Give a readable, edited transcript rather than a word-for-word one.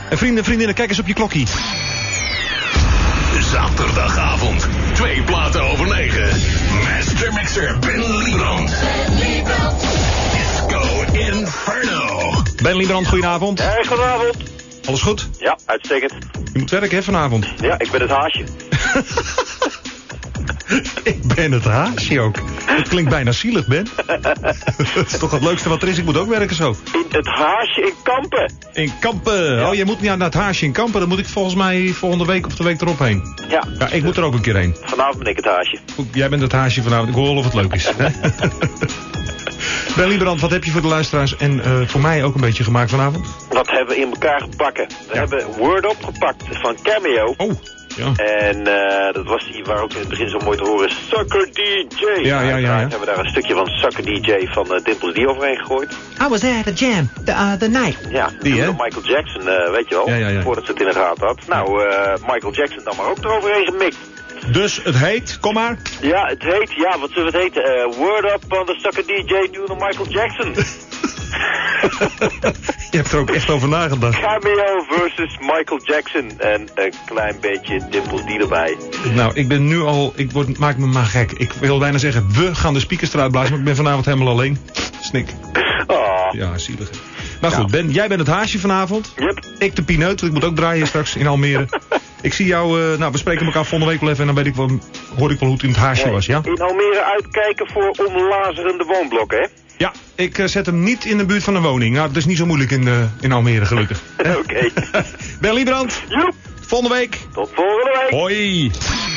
En vrienden en vriendinnen, kijk eens op je klokkie. Zaterdagavond, 2 platen over 9. Master Mixer Ben Liebrand. Disco Inferno. Ben Liebrand, goedenavond. Hey, goedenavond. Alles goed? Ja, uitstekend. Je moet werken, hè, vanavond? Ja, ik ben het haasje. Ik ben het haasje ook. Dat klinkt bijna zielig, Ben. Dat is toch het leukste wat er is. Ik moet ook werken zo. In het haasje in Kampen. In Kampen. Ja. Oh, jij moet naar het haasje in Kampen. Dan moet ik volgens mij volgende week of de week erop heen. Ja. Ja, ik moet er ook een keer heen. Vanavond ben ik het haasje. Jij bent het haasje vanavond. Ik hoor wel of het leuk is. Ben Liebrand, wat heb je voor de luisteraars en voor mij ook een beetje gemaakt vanavond? Wat hebben we in elkaar gebakken? We hebben Word Up gepakt van Cameo. Oh, ja. En dat was die waar ook in het begin zo mooi te horen, Sucker DJ. Ja. Hebben we daar een stukje van Sucker DJ van Dimples D overheen gegooid. I was at a jam the night. Ja, die hè? Michael Jackson, weet je wel, Ja. voordat ze het in de gaten had. Nou, Michael Jackson dan maar ook eroverheen gemikt. Dus het heet, kom maar. Ja, het heet, ja, wat zullen we het heten? Word Up on the Sucker DJ doing Michael Jackson. Je hebt er ook echt over nagedacht. Cameo versus Michael Jackson. En een klein beetje Dimples D erbij. Nou, ik ben nu al, maak me maar gek. Ik wil bijna zeggen, we gaan de speakers eruit blazen, maar ik ben vanavond helemaal alleen. Snik. Oh. Ja, zielig. Maar goed, Ben, jij bent het haasje vanavond. Yep. Ik de pineut, ik moet ook draaien straks in Almere. Ik zie jou, nou, we spreken elkaar volgende week wel even en dan hoor ik wel hoe het in het haasje was, ja? In Almere uitkijken voor onlazerende woonblokken, hè? Ja, ik zet hem niet in de buurt van een woning. Nou, dat is niet zo moeilijk in Almere, gelukkig. Oké. Ben Liebrand, Joep. volgende week. Tot volgende week. Hoi.